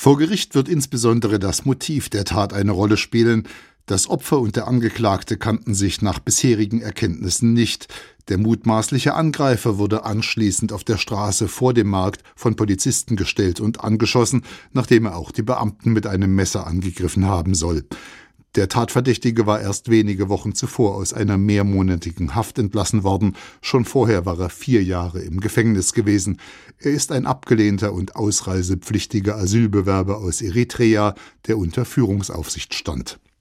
Vor Gericht wird insbesondere das Motiv der Tat eine Rolle spielen. Das Opfer und der Angeklagte kannten sich nach bisherigen Erkenntnissen nicht. Der mutmaßliche Angreifer wurde anschließend auf der Straße vor dem Markt von Polizisten gestellt und angeschossen, nachdem er auch die Beamten mit einem Messer angegriffen haben soll. Der Tatverdächtige war erst wenige Wochen zuvor aus einer mehrmonatigen Haft entlassen worden. Schon vorher war er 4 Jahre im Gefängnis gewesen. Er ist ein abgelehnter und ausreisepflichtiger Asylbewerber aus Eritrea, der unter Führungsaufsicht stand.